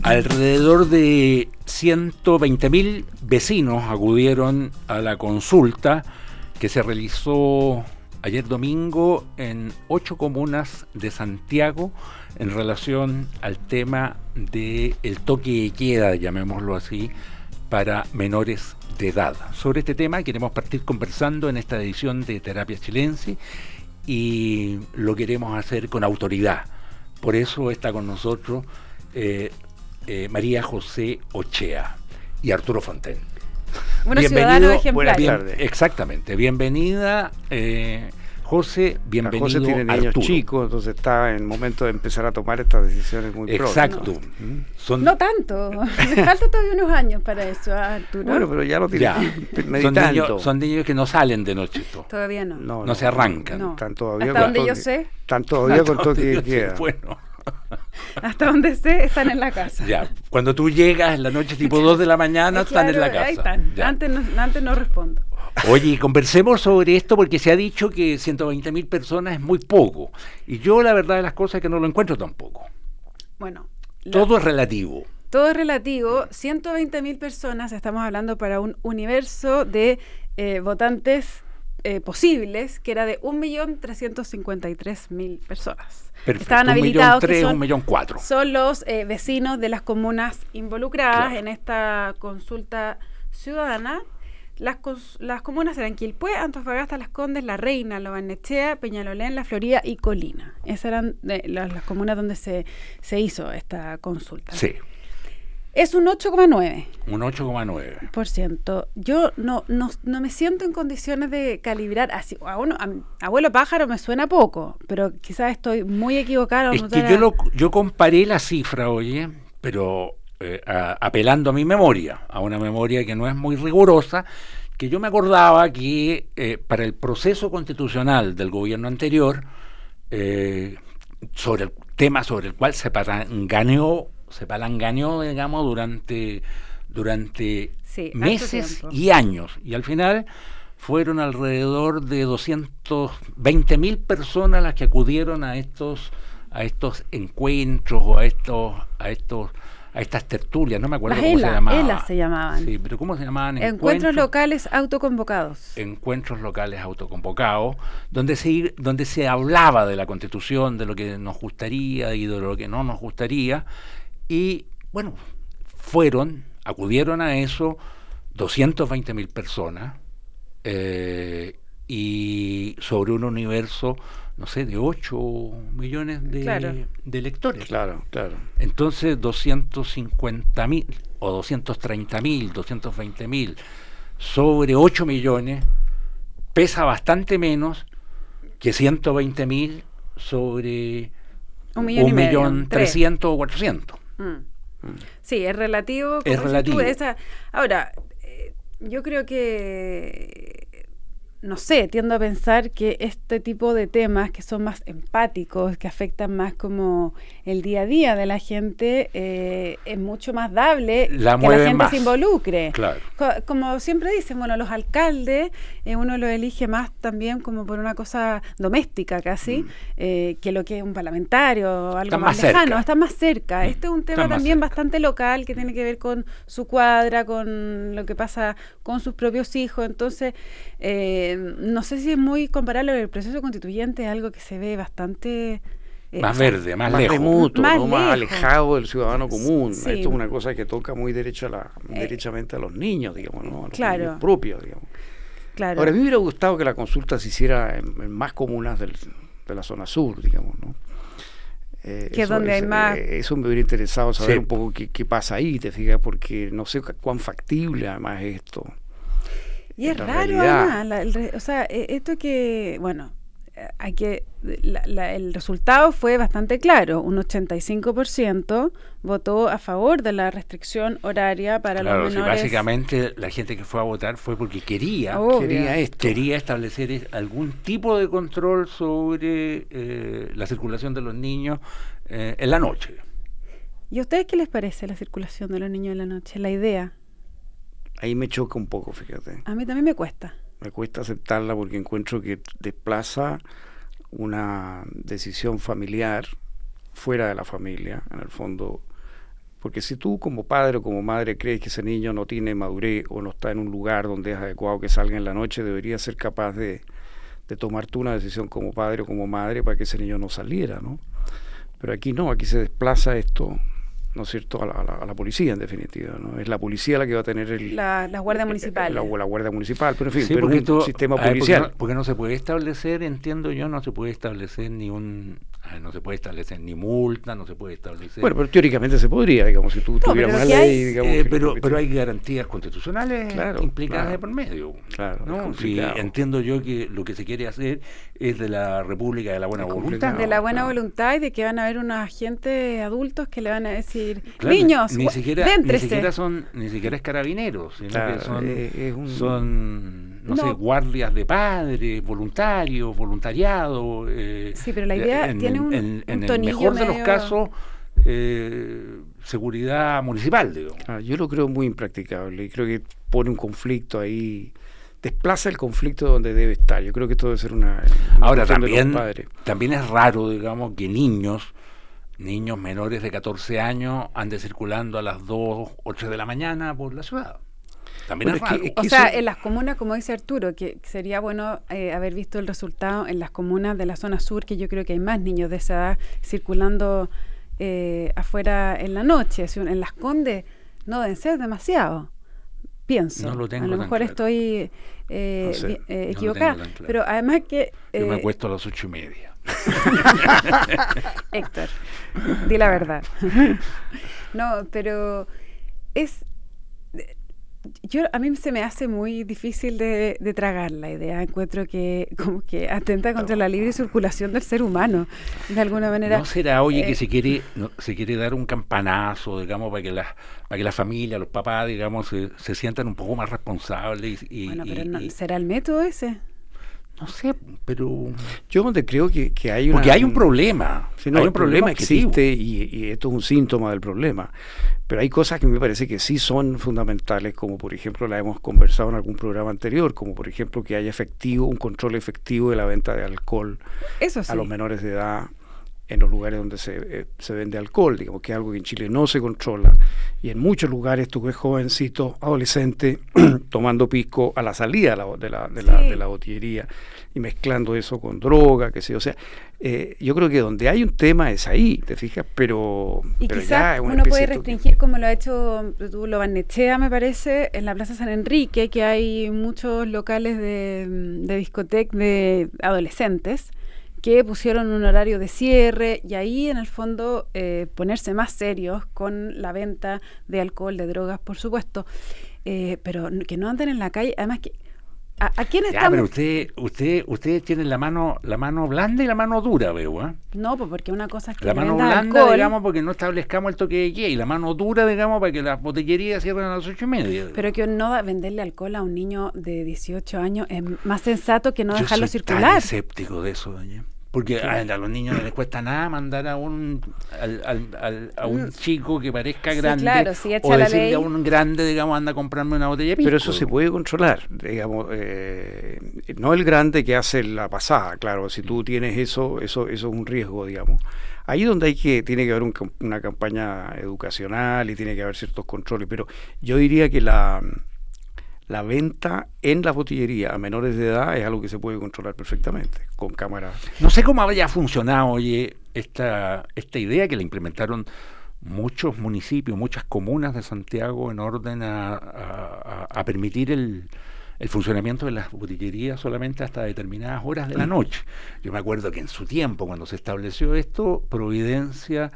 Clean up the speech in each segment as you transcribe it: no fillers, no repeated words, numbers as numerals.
Alrededor de 120.000 vecinos acudieron a la consulta que se realizó ayer domingo en 8 comunas de Santiago en relación al tema del toque de queda, llamémoslo así, para menores de edad. Sobre este tema queremos partir conversando en esta edición de Terapia Chilense y lo queremos hacer con autoridad. Por eso está con nosotros María José Ochea y Arturo Fonten. Bueno, ciudadano ejemplar. Buenas tardes. Exactamente. Bienvenida, José. Bienvenido, José tiene niños Arturo. chicos, entonces está en el momento de empezar a tomar estas decisiones muy pronto. Exacto. No tanto. Me falta todavía unos años para eso, Arturo. Bueno, pero ya lo tiene meditando. Son niños que no salen de noche. Todavía no. No se arrancan. No. Están todavía hasta donde yo sé. Están todavía con toque de queda. Bueno. Hasta donde sé, están en la casa. Ya, cuando tú llegas en la noche tipo 2 de la mañana, están en la casa. Ahí están. Antes no respondo. Oye, conversemos sobre esto porque se ha dicho que 120.000 personas es muy poco. Y yo la verdad de las cosas es que no lo encuentro tampoco. Bueno. Todo es relativo. Todo es relativo. 120.000 personas, estamos hablando para un universo de votantes posibles, que era de 1.353.000 personas. Perfecto. Estaban habilitados, 1.300.000, que son 1.400.000. Son los vecinos de las comunas involucradas Claro. en esta consulta ciudadana. Las comunas eran Quilpué, Antofagasta, Las Condes, La Reina, Lo Barnechea, Peñalolén, La Florida y Colina. Esas eran las comunas donde se hizo esta consulta. Sí, Es un 8,9%. un 8,9%. Yo no me siento en condiciones de calibrar así. A abuelo pájaro me suena poco, pero quizás estoy muy equivocada. Es que yo comparé la cifra, oye, pero apelando a mi memoria, a una memoria que no es muy rigurosa, que yo me acordaba que para el proceso constitucional del gobierno anterior, sobre el tema sobre el cual se palanganeó, digamos, durante meses y años, y al final fueron alrededor de 220.000 personas las que acudieron a estos encuentros o a estas tertulias, no me acuerdo cómo se llamaban. ELA se llamaban. Sí, pero ¿cómo se llamaban? Encuentros locales autoconvocados. Encuentros locales autoconvocados, donde se hablaba de la Constitución, de lo que nos gustaría y de lo que no nos gustaría, y bueno, acudieron a eso 220.000 personas, y sobre un universo, no sé, de 8 millones de electores. Claro. Entonces 250.000 o 230.000, 220.000 sobre 8 millones pesa bastante menos que 120.000 sobre 1.300.000 o 400. Sí, es relativo. Es relativo. Ahora, yo creo que no sé, tiendo a pensar que este tipo de temas que son más empáticos, que afectan más como el día a día de la gente, es mucho más dable que la gente más se involucre. Claro. Como siempre dicen, bueno, los alcaldes, uno los elige más también como por una cosa doméstica casi, que lo que es un parlamentario, algo más lejano, está más cerca. Este es un tema también bastante local que tiene que ver con su cuadra, con lo que pasa con sus propios hijos. Entonces, no sé si es muy comparable. El proceso constituyente es algo que se ve bastante más verde, más lejos, remoto, más alejado del ciudadano común. Sí. Esto es una cosa que toca muy derechamente a los niños, digamos, ¿no? A los niños propios, digamos. Claro. Ahora, a mí me hubiera gustado que la consulta se hiciera en más comunas de la zona sur, digamos, ¿no? Que es donde hay más. Eso me hubiera interesado saber un poco qué pasa ahí, te fijas, porque no sé cuán factible además es esto. Y es raro, además, esto que, bueno, el resultado fue bastante claro. Un 85% votó a favor de la restricción horaria para los menores. Sí, básicamente la gente que fue a votar fue porque quería establecer algún tipo de control sobre la circulación de los niños en la noche. ¿Y a ustedes qué les parece la circulación de los niños en la noche? La idea. Ahí me choca un poco, fíjate. A mí también me cuesta. Me cuesta aceptarla porque encuentro que desplaza una decisión familiar fuera de la familia, en el fondo Porque si tú como padre o como madre crees que ese niño no tiene madurez o no está en un lugar donde es adecuado que salga en la noche, deberías ser capaz de tomar tú una decisión como padre o como madre para que ese niño no saliera, ¿no? Pero aquí no, aquí se desplaza esto, ¿no es cierto?, a la policía, en definitiva, ¿no? Es la policía la que va a tener la guardia municipal. La guardia municipal, pero en fin, sí, pero un sistema policial. Porque no se puede establecer, entiendo yo, no se puede establecer no se puede establecer ni multa, no se puede establecer... Bueno, pero teóricamente se podría, digamos, si tú tuvieras una ley, digamos... pero hay garantías constitucionales implicadas de por medio. Claro, ¿no? Sí, entiendo yo que lo que se quiere hacer es de la República de la buena voluntad. De la buena voluntad y de que van a haber unos agentes adultos que le van a decir, niños, ni siquiera es carabineros, sino que son no sé, guardias de padres, voluntarios, voluntariado. Sí, pero la idea tiene un el mejor de los casos, seguridad municipal, digo. Yo lo creo muy impracticable y creo que pone un conflicto ahí, desplaza el conflicto donde debe estar. Yo creo que esto debe ser una ahora también es raro, digamos, que niños menores de 14 años anden circulando a las 2 o 3 de la mañana por la ciudad. También es raro. O sea, en las comunas, como dice Arturo, que sería bueno haber visto el resultado en las comunas de la zona sur, que yo creo que hay más niños de esa edad circulando afuera en la noche. En Las Condes no deben ser demasiado, pienso. No lo tengo a lo mejor claro. Estoy equivocada, no claro. pero además que... Yo me acuesto a las 8:30. Héctor, di la verdad. No, pero a mí se me hace muy difícil de tragar la idea. Encuentro que como que atenta contra la libre circulación del ser humano, de alguna manera. ¿No será, que se quiere dar un campanazo, digamos, para que la familia, los papás, digamos, se sientan un poco más responsables? ¿Será el método ese? No sé, pero... Yo donde creo que hay Porque hay un problema. Sí, no, hay un problema existe y esto es un síntoma del problema. Pero hay cosas que me parece que sí son fundamentales, como por ejemplo la hemos conversado en algún programa anterior, como por ejemplo que haya un control efectivo de la venta de alcohol a los menores de edad en los lugares donde se vende alcohol, digamos que es algo que en Chile no se controla, y en muchos lugares tú ves jovencitos, adolescentes, tomando pisco a la salida de la botillería y mezclando eso con droga, qué sé yo. O sea, yo creo que donde hay un tema es ahí, ¿te fijas? Pero quizás ya es una uno puede restringir, como lo ha hecho Lo Barnechea, me parece, en la Plaza San Enrique, que hay muchos locales de discoteca de adolescentes que pusieron un horario de cierre, y ahí en el fondo ponerse más serios con la venta de alcohol, de drogas, por supuesto, pero que no anden en la calle. Además que ¿a quién estamos? Pero usted tiene la mano blanda y la mano dura, veo, ¿eh? No, pues porque una cosa es que la mano blanda, alcohol, digamos, porque no establezcamos el toque de queda, y la mano dura, digamos, para que las botillerías cierren a las 8:30. Pero que no venderle alcohol a un niño de 18 años es más sensato que no dejarlo circular. Yo soy tan escéptico de eso, doña. Porque a los niños no les cuesta nada mandar a un chico que parezca grande, claro, si echa o la decirle ley a un grande, digamos, anda a comprarme una botella de pisco. Pero eso se puede controlar, digamos, no el grande que hace la pasada, claro, si tú tienes eso es un riesgo, digamos. Ahí donde tiene que haber una campaña educacional y tiene que haber ciertos controles, pero yo diría que la venta en la botillería a menores de edad es algo que se puede controlar perfectamente con cámaras. No sé cómo haya funcionado, esta idea que la implementaron muchos municipios, muchas comunas de Santiago en orden a permitir el funcionamiento de las botillerías solamente hasta determinadas horas de la noche. Yo me acuerdo que en su tiempo, cuando se estableció esto, Providencia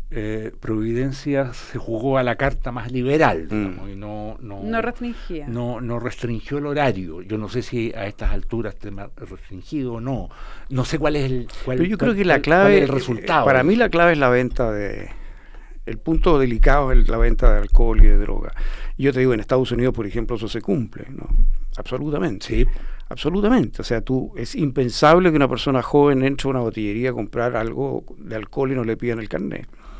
se jugó a la carta más liberal, digamos, y no restringía. No restringió el horario. Yo no sé si a estas alturas esté restringido o no. No sé cuál es Pero yo creo que la clave, el resultado. Para mí la clave es la venta el punto delicado es la venta de alcohol y de droga. Yo te digo, en Estados Unidos, por ejemplo, eso se cumple, ¿no? Absolutamente. Sí. Absolutamente. O sea, es impensable que una persona joven entre a una botillería a comprar algo de alcohol y no le pidan el carnet.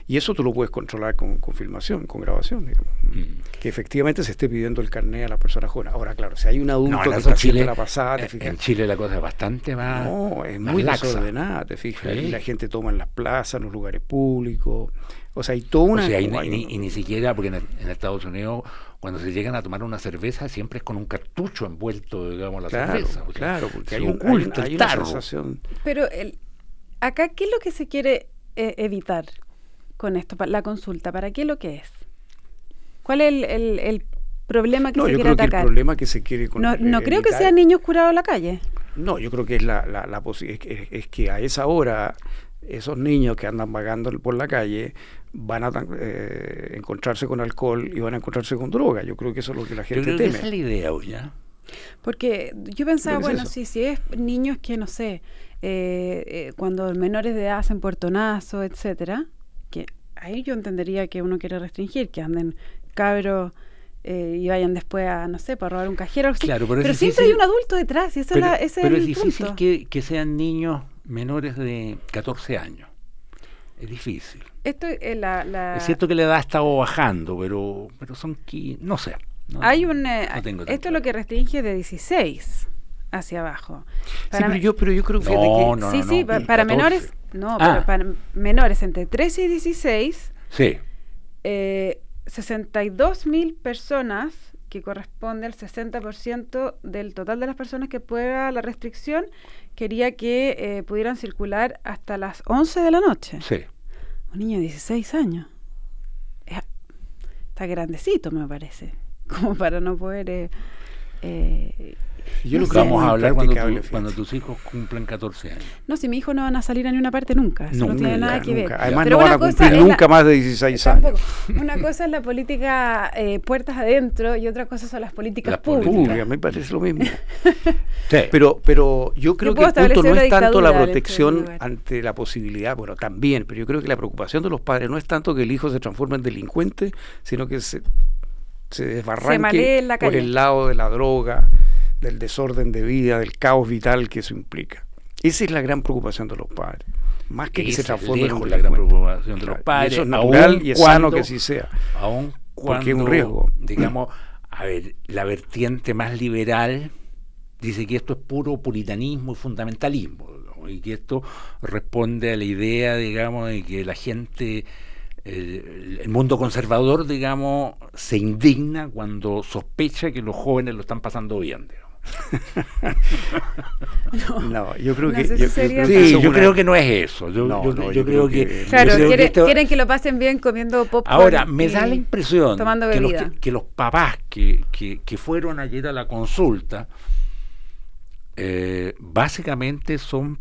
Y eso tú lo puedes controlar con filmación, con grabación, digamos. Que efectivamente se esté pidiendo el carnet a las personas jóvenes. Ahora, claro, si hay un adulto que está haciendo la pasada, te fijas. En Chile la cosa es bastante más. No, es muy desordenada, te fijas. Sí. Y la gente toma en las plazas, en los lugares públicos. O sea, hay toda una. O sea, y ni siquiera, porque en Estados Unidos, cuando se llegan a tomar una cerveza, siempre es con un cartucho envuelto, digamos, la cerveza. O sea, claro, porque hay una sensación. Pero acá, ¿qué es lo que se quiere evitar con esto, la consulta? ¿Para qué es lo que es? ¿Cuál es el problema que se quiere atacar? Que el problema que se quiere no creo que sean niños curados en la calle. No, yo creo que es que a esa hora esos niños que andan vagando por la calle van a encontrarse con alcohol y van a encontrarse con droga. Yo creo que eso es lo que la gente teme. Esa es la idea hoy, ¿ya? Porque yo pensaba, bueno, si es niños que, no sé, cuando menores de edad hacen puertonazo, etcétera, que ahí yo entendería que uno quiere restringir, que anden cabros y vayan después a, no sé, para robar un cajero. Claro, pero siempre hay un adulto detrás y ese es el difícil punto. Que sean niños menores de 14 años. Es difícil. Esto es cierto que la edad ha estado bajando, pero son no sé. Hay esto es lo que restringe de 16 hacia abajo. Pero yo creo que para menores, pero para menores entre 13 y 16, sí. 62.000 personas, que corresponde al 60% del total de las personas que pueda la restricción, quería que pudieran circular hasta las 11 de la noche. Sí. Un niño de 16 años. Está grandecito, me parece, como para no poder... Yo no sé. Vamos a hablar cuando tus hijos cumplan 14 años. No, si mis hijos no van a salir a ni una parte nunca. Eso no tiene nada que ver. Además, pero no van a cumplir nunca más de 16 años. Una cosa es la política puertas adentro y otra cosa son las políticas públicas. Me parece lo mismo. Sí. Pero yo creo que el punto no es tanto la protección ante la posibilidad, bueno, también, pero yo creo que la preocupación de los padres no es tanto que el hijo se transforme en delincuente, sino que se desbarranque por el lado de la droga, del desorden de vida, del caos vital que eso implica. Esa es la gran preocupación de los padres. Más que se transforme en la gran preocupación de los padres. Y eso es natural y es sano que así sea. Aún cuando, porque es un riesgo. Digamos, a ver, la vertiente más liberal dice que esto es puro puritanismo y fundamentalismo, ¿no? Y que esto responde a la idea, digamos, de que la gente... el mundo conservador, digamos, se indigna cuando sospecha que los jóvenes lo están pasando bien, digamos. Yo creo que yo creo que no es eso. Yo creo que claro, quieren que lo pasen bien comiendo popcorn. Ahora me da la impresión que los papás que fueron ayer a la consulta básicamente son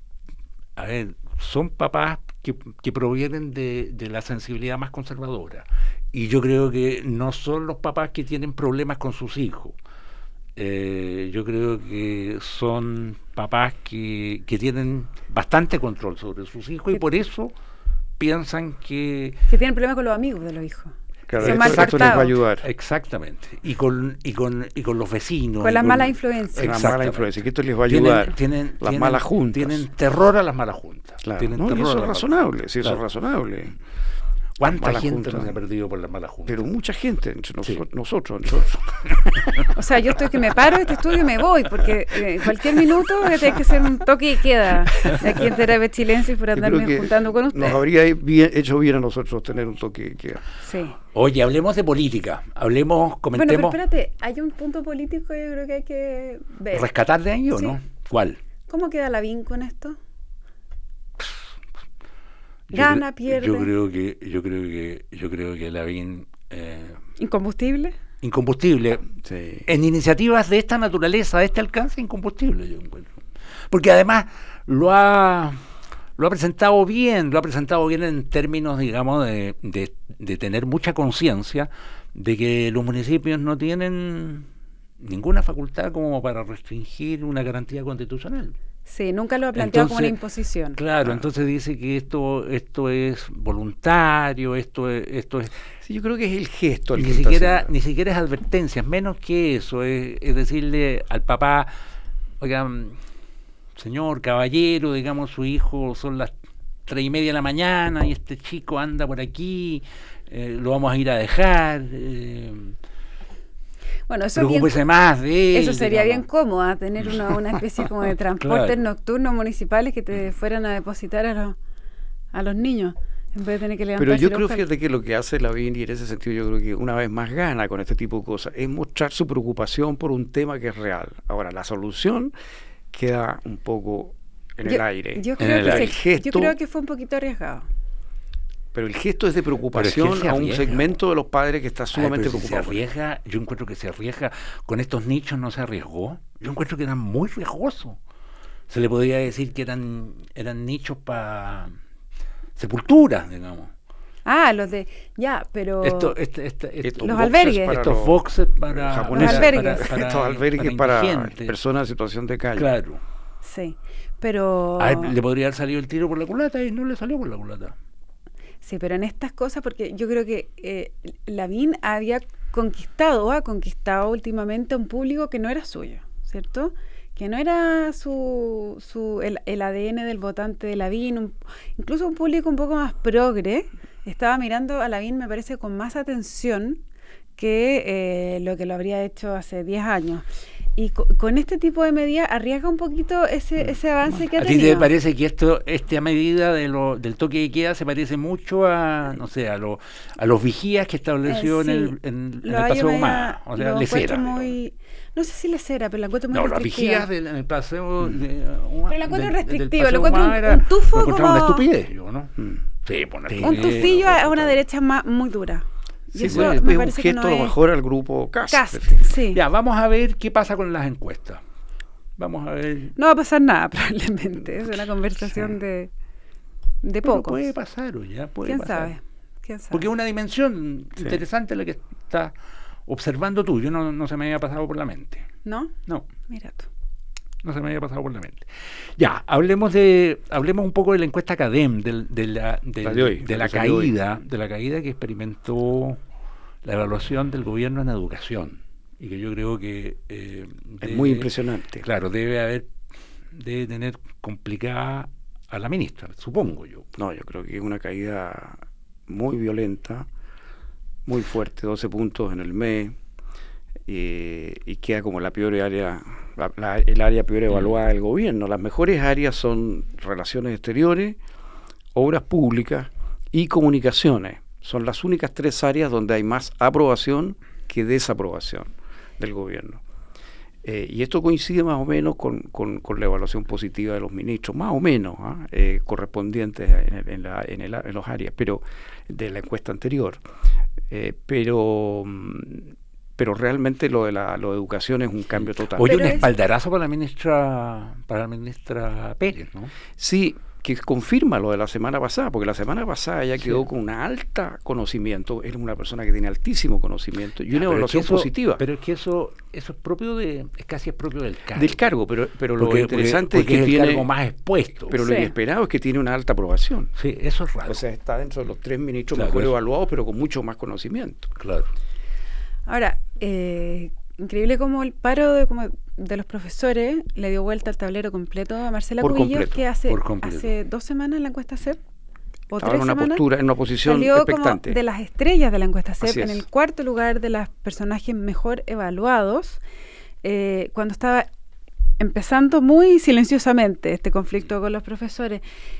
papás que provienen de la sensibilidad más conservadora, y yo creo que no son los papás que tienen problemas con sus hijos. Yo creo que son papás que tienen bastante control sobre sus hijos y por eso piensan que tienen problemas con los amigos de los hijos. Claro, esto les va a ayudar. Exactamente. Y con los vecinos. Con las malas influencias. Las malas influencias, que esto les va a ayudar. Las malas juntas. Tienen terror a las malas juntas. Claro. Eso es razonable, sí, eso es razonable. ¿Cuánta gente nos ha perdido por las malas juntas? Pero mucha gente, entre nosotros. O sea, yo estoy que me paro de este estudio y me voy, porque en cualquier minuto tiene que ser un toque y queda aquí en Terapia Chilensis por andarme juntando con ustedes. Nos habría hecho bien a nosotros tener un toque y queda. Sí. Oye, hablemos de política, comentemos... Bueno, pero espérate, hay un punto político que yo creo que hay que ver. ¿Rescatar de ahí o no? ¿Cuál? ¿Cómo queda Lavín con esto? ¿Gana, pierde? Yo creo que Lavín... ¿Incombustible? Incombustible. Sí. En iniciativas de esta naturaleza, de este alcance, incombustible, yo encuentro. Porque además lo ha presentado bien en términos, digamos, de tener mucha conciencia de que los municipios no tienen ninguna facultad como para restringir una garantía constitucional. Sí, nunca lo ha planteado como una imposición. Claro, entonces dice que esto es voluntario, esto es... Sí, yo creo que es el gesto. Ni siquiera es advertencia, menos que eso, es decirle al papá, oigan, señor, caballero, digamos, su hijo son las 3:30 de la mañana y este chico anda por aquí, lo vamos a ir a dejar. Bueno, eso preocúpese más de él. Eso sería bien cómodo, tener una especie como de transportes nocturnos municipales que te fueran a depositar a los niños. En vez de tener que levantarse. Pero yo creo, fíjate, que lo que hace Lavín, y en ese sentido yo creo que una vez más gana con este tipo de cosas, es mostrar su preocupación por un tema que es real. Ahora, la solución queda un poco en el aire. Yo creo que fue un poquito arriesgado. Pero el gesto es de preocupación a un segmento de los padres que está sumamente preocupado. Yo encuentro que se arriesga. Con estos nichos no se arriesgó. Yo encuentro que eran muy riesgosos. Se le podría decir que eran nichos para sepulturas, digamos. Los de... Ya, pero... los albergues. Estos boxes para... Estos albergues para personas en situación de calle. Claro. Sí, pero... le podría haber salido el tiro por la culata y no le salió por la culata. Sí, pero en estas cosas, porque yo creo que Lavín había conquistado o ha conquistado últimamente un público que no era suyo, ¿cierto? Que no era el ADN del votante de Lavín, incluso un público un poco más progre, estaba mirando a Lavín, me parece, con más atención que lo habría hecho hace 10 años. Y con este tipo de medidas arriesga un poquito ese avance que ha tenido. ¿A ti te parece que esta medida del toque de queda se parece mucho a los vigías que estableció en el Paseo Humada? O sea, lecera. No sé si lecera, pero la encuentro muy restrictiva. No, las vigías en el Paseo Humada. Pero la encuentro restrictiva, lo encuentro un tufo como... una estupidez, yo, ¿no? Sí, un tufillo a una derecha muy dura. Sí, eso es un gesto a lo mejor al grupo Cast. Sí. Ya, vamos a ver qué pasa con las encuestas. Vamos a ver. No va a pasar nada, probablemente. Es una conversación de pocos. Puede pasar, ya puede ¿Quién pasar. sabe? Porque es una dimensión interesante la que estás observando tú. Yo no se me había pasado por la mente. ¿No? No. Mira tú. No se me había pasado por la mente. Ya, hablemos un poco de la encuesta CADEM, de la caída que experimentó la evaluación del gobierno en educación, y que yo creo que es muy impresionante. Claro, debe tener complicada a la ministra, supongo yo. No, yo creo que es una caída muy violenta, muy fuerte, 12 puntos en el mes, y queda como la peor área, el área peor evaluada del gobierno. Las mejores áreas son relaciones exteriores, obras públicas y comunicaciones. Son las únicas 3 áreas donde hay más aprobación que desaprobación del gobierno. Y esto coincide más o menos con la evaluación positiva de los ministros, más o menos, correspondientes en los áreas, pero de la encuesta anterior. Pero realmente lo de educación es un cambio total. Oye, un espaldarazo para la ministra Pérez, ¿no? Sí, que confirma lo de la semana pasada, porque la semana pasada ella quedó con un alta conocimiento, es una persona que tiene altísimo conocimiento y una evaluación positiva. Pero es que eso es propio casi es propio del cargo. Del cargo, pero lo interesante es que es tiene el cargo más expuesto. Pero lo inesperado es que tiene una alta aprobación. Sí, eso es raro. O sea, está dentro de los 3 ministros mejor evaluados, pero con mucho más conocimiento. Claro. Ahora, increíble como el paro de los profesores le dio vuelta al tablero completo a Marcela Cubillos, que hace 2 semanas en la encuesta CEP, o 3 semanas, en una posición salió expectante. como de las estrellas de la encuesta CEP, en el 4º lugar de los personajes mejor evaluados, cuando estaba empezando muy silenciosamente este conflicto con los profesores.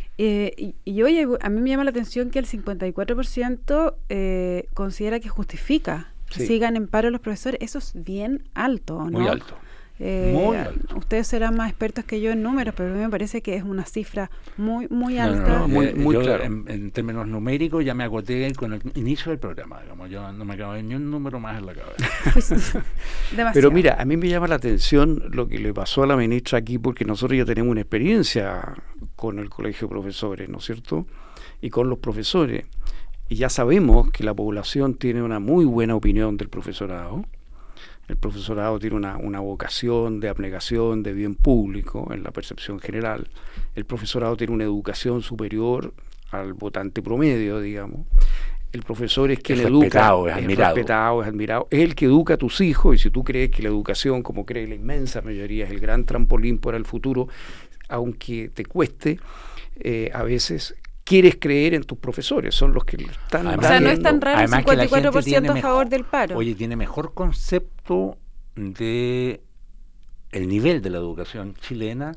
Y oye, a mí me llama la atención que el 54% considera que justifica que sigan en paro los profesores. Eso es bien alto, ¿no? Muy alto. Muy alto. Ustedes serán más expertos que yo en números, pero a mí me parece que es una cifra muy alta. Muy claro. En términos numéricos ya me acoté con el inicio del programa, digamos. Yo no me acabo ni un número más en la cabeza. Demasiado. Pero mira, a mí me llama la atención lo que le pasó a la ministra aquí, porque nosotros ya tenemos una experiencia con el colegio de profesores, ¿no es cierto? Y con los profesores. Y ya sabemos que la población tiene una muy buena opinión del profesorado. El profesorado tiene una vocación de abnegación, de bien público en la percepción general. El profesorado tiene una educación superior al votante promedio, digamos. El profesor es quien educa, es respetado, es admirado. Es el que educa a tus hijos, y si tú crees que la educación, como cree la inmensa mayoría, es el gran trampolín para el futuro, aunque te cueste, a veces quieres creer en tus profesores, son los que están dando. O sea, no es tan raro el 54% a favor del paro. Oye, tiene mejor concepto de el nivel de la educación chilena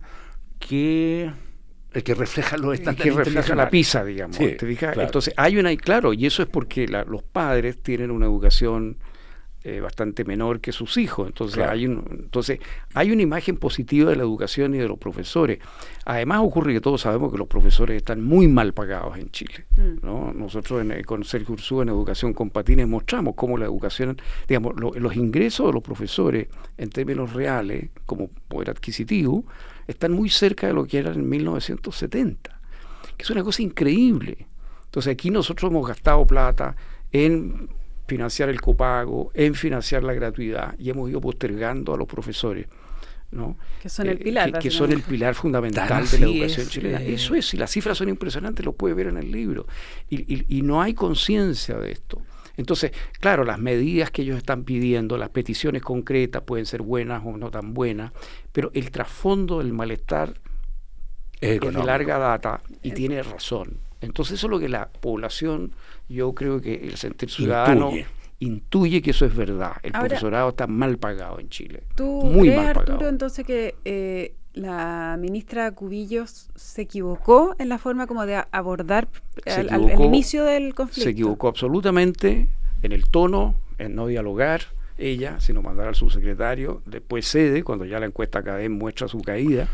que el que refleja los estándares que refleja la PISA, digamos. Sí, ¿te fijas? claro. Entonces, y eso es porque los padres tienen una educación bastante menor que sus hijos. Entonces, claro. hay una imagen positiva de la educación y de los profesores. Además, ocurre que todos sabemos que los profesores están muy mal pagados en Chile, ¿no? Nosotros con Sergio Ursúa en Educación con Patines mostramos cómo la educación, digamos, los ingresos de los profesores en términos reales, como poder adquisitivo, están muy cerca de lo que eran en 1970, que es una cosa increíble. Entonces aquí nosotros hemos gastado plata en financiar el copago, en financiar la gratuidad, y hemos ido postergando a los profesores, ¿no? Que son el pilar. Que son el pilar fundamental de la educación chilena. Eso es, y las cifras son impresionantes, lo puedes ver en el libro. Y no hay conciencia de esto. Entonces, claro, las medidas que ellos están pidiendo, las peticiones concretas pueden ser buenas o no tan buenas, pero el trasfondo del malestar es de larga data y tiene razón. Entonces eso es lo que la población, yo creo que el sentir ciudadano intuye que eso es verdad. El profesorado está mal pagado en Chile. Muy mal pagado. Arturo, entonces que la ministra Cubillos se equivocó en la forma como de abordar el inicio del conflicto. Se equivocó absolutamente en el tono, en no dialogar ella, sino mandar al subsecretario. Después cede, cuando ya la encuesta CADEM muestra su caída.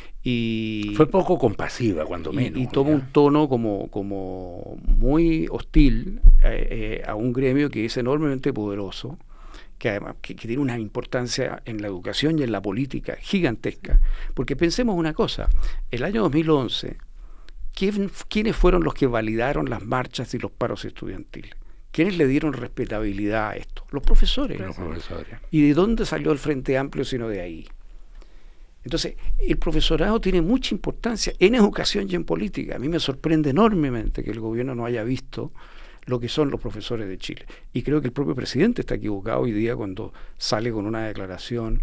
Y fue poco compasiva, cuando menos. Y toma un tono como muy hostil a un gremio que es enormemente poderoso, que además que tiene una importancia en la educación y en la política gigantesca. Porque pensemos una cosa, el año 2011, ¿quiénes fueron los que validaron las marchas y los paros estudiantiles? ¿Quiénes le dieron respetabilidad a esto? Los profesores. ¿Y de dónde salió el Frente Amplio sino de ahí? Entonces, el profesorado tiene mucha importancia en educación y en política. A mí me sorprende enormemente que el gobierno no haya visto lo que son los profesores de Chile. Y creo que el propio presidente está equivocado hoy día cuando sale con una declaración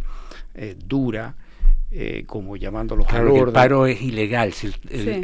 dura, como llamándolos al orden. El paro es ilegal, si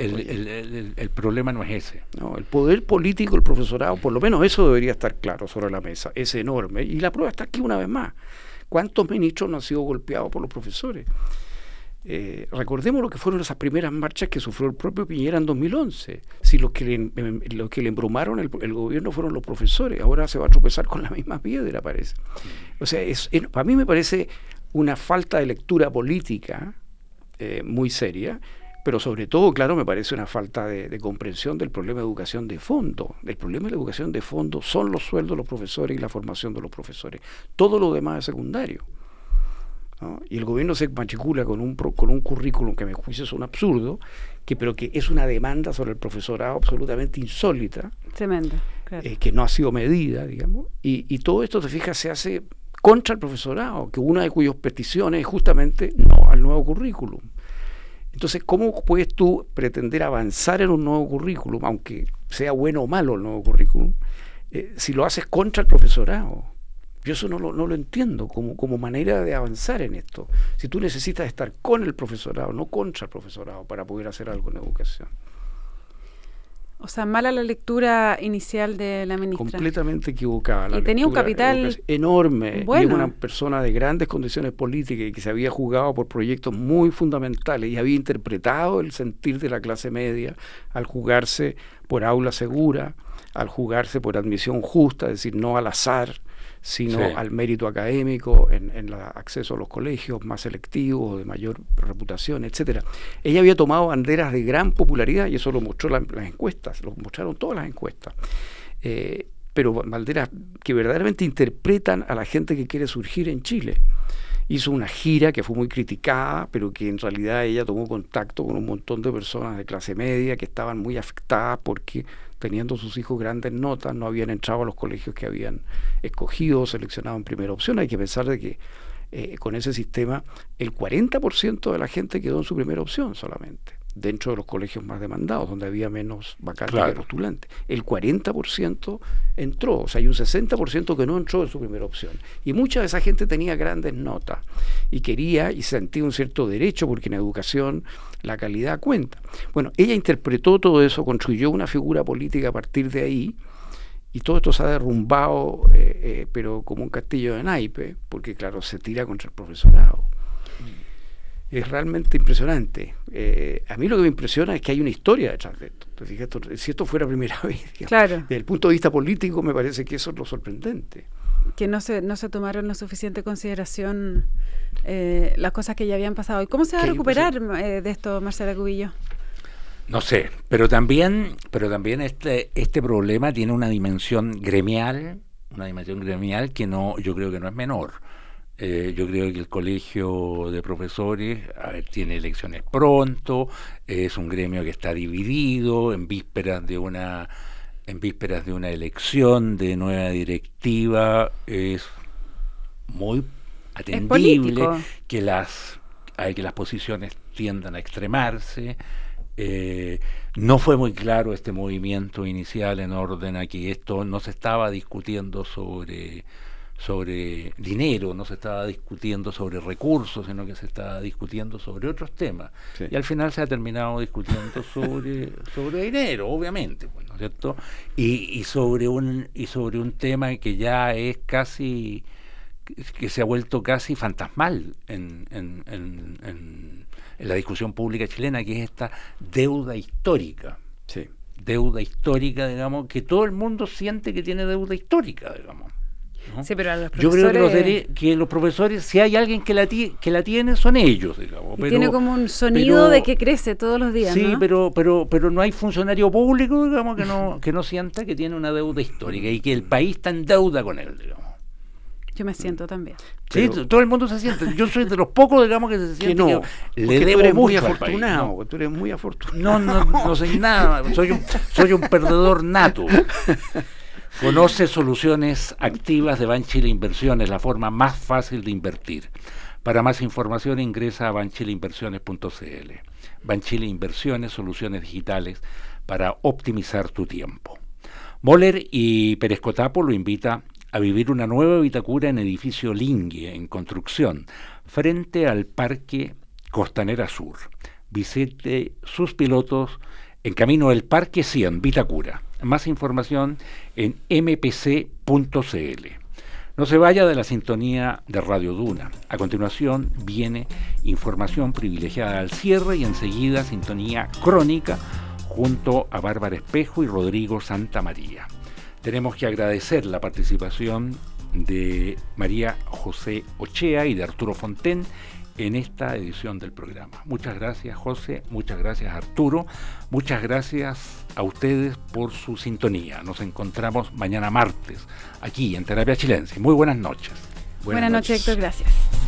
el problema no es ese. No, el poder político del profesorado, por lo menos eso debería estar claro sobre la mesa, es enorme. Y la prueba está aquí una vez más. ¿Cuántos ministros no han sido golpeados por los profesores? Recordemos lo que fueron esas primeras marchas que sufrió el propio Piñera en 2011. Si los que le embrumaron el gobierno fueron los profesores, ahora se va a tropezar con la misma piedra, parece. O sea, para mí me parece una falta de lectura política muy seria, pero sobre todo, claro, me parece una falta de comprensión del problema de educación de fondo. El problema de la educación de fondo son los sueldos de los profesores y la formación de los profesores. Todo lo demás es secundario, ¿no? Y el gobierno se matricula con un currículum que a mi juicio es un absurdo, pero que es una demanda sobre el profesorado absolutamente insólita. Tremenda, claro. Que no ha sido medida, digamos, y todo esto, te fijas, se hace contra el profesorado, que una de cuyas peticiones es justamente no al nuevo currículum. Entonces, ¿cómo puedes tú pretender avanzar en un nuevo currículum, aunque sea bueno o malo el nuevo currículum, si lo haces contra el profesorado? Yo eso no lo entiendo como manera de avanzar en esto. Si tú necesitas estar con el profesorado, no contra el profesorado, para poder hacer algo en educación. O sea, mala la lectura inicial de la ministra. Completamente equivocada. Y tenía un capital enorme. Bueno. Y es una persona de grandes condiciones políticas y que se había jugado por proyectos muy fundamentales y había interpretado el sentir de la clase media al jugarse por aula segura, al jugarse por admisión justa, es decir, no al azar, sino al mérito académico, en el acceso a los colegios más selectivos, de mayor reputación, etcétera. Ella había tomado banderas de gran popularidad y eso lo mostró las encuestas, lo mostraron todas las encuestas. Pero banderas que verdaderamente interpretan a la gente que quiere surgir en Chile. Hizo una gira que fue muy criticada, pero que en realidad ella tomó contacto con un montón de personas de clase media que estaban muy afectadas porque, teniendo sus hijos grandes notas, no habían entrado a los colegios que habían escogido o seleccionado en primera opción. Hay que pensar de que con ese sistema el 40% de la gente quedó en su primera opción solamente. dentro de los colegios más demandados, donde había menos vacantes que postulantes. El 40% entró, o sea, hay un 60% que no entró en su primera opción. Y mucha de esa gente tenía grandes notas y quería y sentía un cierto derecho, porque en educación la calidad cuenta. Bueno, ella interpretó todo eso, construyó una figura política a partir de ahí, y todo esto se ha derrumbado, pero como un castillo de naipes, porque claro, se tira contra el profesorado. Es realmente impresionante. A mí lo que me impresiona es que hay una historia detrás de esto. Entonces, si esto fuera primera vez, digamos, desde el punto de vista político, me parece que eso es lo sorprendente. Que no se tomaron la suficiente consideración las cosas que ya habían pasado. ¿Y cómo se va a recuperar de esto, Marcela Cubillo? No sé, pero también este problema tiene una dimensión gremial que yo creo que no es menor. Yo creo que el colegio de profesores tiene elecciones pronto, es un gremio que está dividido en vísperas de una elección de nueva directiva. Es muy atendible que las posiciones tiendan a extremarse. No fue muy claro este movimiento inicial en orden a que esto no se estaba discutiendo sobre dinero, no se estaba discutiendo sobre recursos, sino que se estaba discutiendo sobre otros temas. Sí. Y al final se ha terminado discutiendo sobre dinero, obviamente, pues, ¿no es cierto? Y sobre un tema que ya es casi, que se ha vuelto casi fantasmal en la discusión pública chilena, que es esta deuda histórica. Sí. Deuda histórica, digamos, que todo el mundo siente que tiene deuda histórica, digamos. ¿no? Sí, pero a los yo creo que los profesores, si hay alguien que la tiene, son ellos, digamos. Pero, tiene como un sonido de que crece todos los días, sí, ¿no? pero no hay funcionario público, digamos, que no sienta que tiene una deuda histórica y que el país está en deuda con él, digamos. Yo me siento también. Sí, todo el mundo se siente. Yo soy de los pocos, digamos, que se siente que no, que le debo mucho muy afortunado. País, ¿no? Tú eres muy afortunado. No soy nada. Soy un perdedor nato. Conoce soluciones activas de Banchile Inversiones, la forma más fácil de invertir. Para más información ingresa a banchileinversiones.cl. Banchile Inversiones, soluciones digitales para optimizar tu tiempo. Moller y Pérez Cotapo lo invita a vivir una nueva Vitacura en edificio Lingue, en construcción, frente al Parque Costanera Sur. Visite sus pilotos en camino del Parque 100, Vitacura. Más información en mpc.cl. No se vaya de la sintonía de Radio Duna. A continuación viene información privilegiada al cierre y enseguida sintonía crónica junto a Bárbara Espejo y Rodrigo Santamaría. Tenemos que agradecer la participación de María José Ochea y de Arturo Fonten en esta edición del programa. Muchas gracias, José, muchas gracias, Arturo, muchas gracias a ustedes por su sintonía. Nos encontramos mañana martes aquí en Terapia Chilense. Muy buenas noches. Buenas noches, Héctor, gracias.